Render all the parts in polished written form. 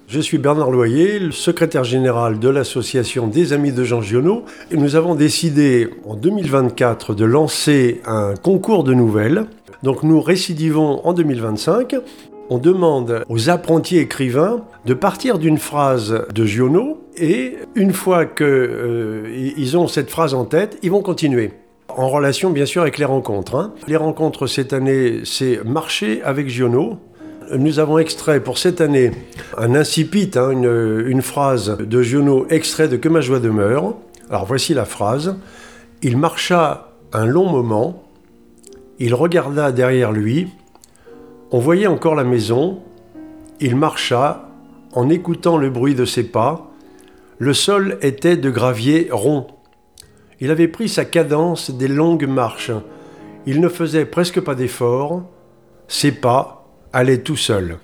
Je suis Bernard Loyer, le secrétaire général de l'association des Amis de Jean Giono. Et nous avons décidé en 2024 de lancer un concours de nouvelles. Donc nous récidivons en 2025. On demande aux apprentis écrivains de partir d'une phrase de Giono et une fois qu'ils ont cette phrase en tête, ils vont continuer. En relation bien sûr avec les rencontres. Les rencontres cette année, c'est Marcher avec Giono. Nous avons extrait pour cette année un incipit, une phrase de Giono extrait de Que ma joie demeure. Alors voici la phrase. Il marcha un long moment, il regarda derrière lui, on voyait encore la maison, il marcha en écoutant le bruit de ses pas, le sol était de gravier rond. Il avait pris sa cadence des longues marches, il ne faisait presque pas d'effort, ses pas allait tout seul.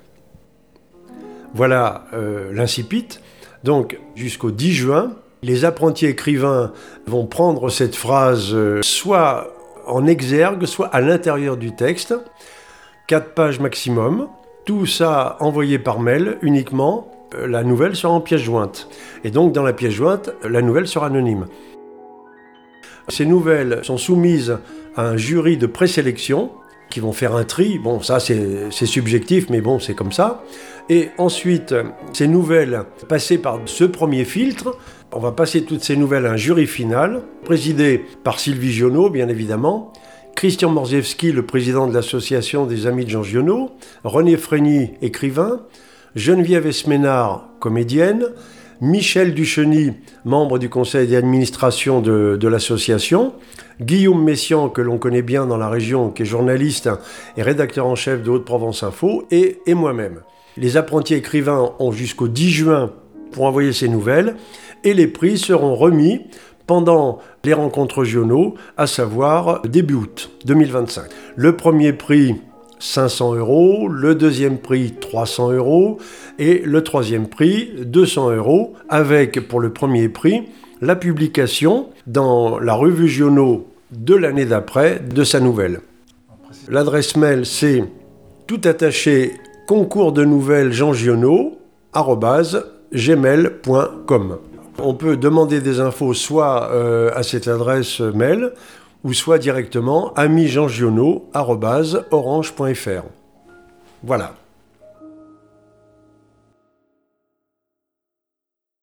Voilà l'incipit. Donc, jusqu'au 10 juin, les apprentis écrivains vont prendre cette phrase soit en exergue, soit à l'intérieur du texte. 4 pages maximum. Tout ça envoyé par mail uniquement. La nouvelle sera en pièce jointe. Et donc, dans la pièce jointe, la nouvelle sera anonyme. Ces nouvelles sont soumises à un jury de présélection qui vont faire un tri. Bon, ça, c'est subjectif, mais bon, c'est comme ça. Et ensuite, ces nouvelles passées par ce premier filtre, on va passer toutes ces nouvelles à un jury final, présidé par Sylvie Giono, bien évidemment, Christian Morziewski, le président de l'association des Amis de Jean Giono, René Frény, écrivain, Geneviève Esménard, comédienne, Michel Ducheny, membre du conseil d'administration de l'association, Guillaume Messiaen, que l'on connaît bien dans la région, qui est journaliste et rédacteur en chef de Haute-Provence Info, et moi-même. Les apprentis écrivains ont jusqu'au 10 juin pour envoyer ces nouvelles, et les prix seront remis pendant les rencontres Giono, à savoir début août 2025. Le premier prix, 500 €, le deuxième prix 300 € et le troisième prix 200 €, avec pour le premier prix la publication dans la revue Giono de l'année d'après de sa nouvelle. L'adresse mail c'est tout attaché concours de nouvelles jeangiono@gmail.com. On peut demander des infos soit à cette adresse mail ou soit directement amijeangiono@orange.fr. Voilà.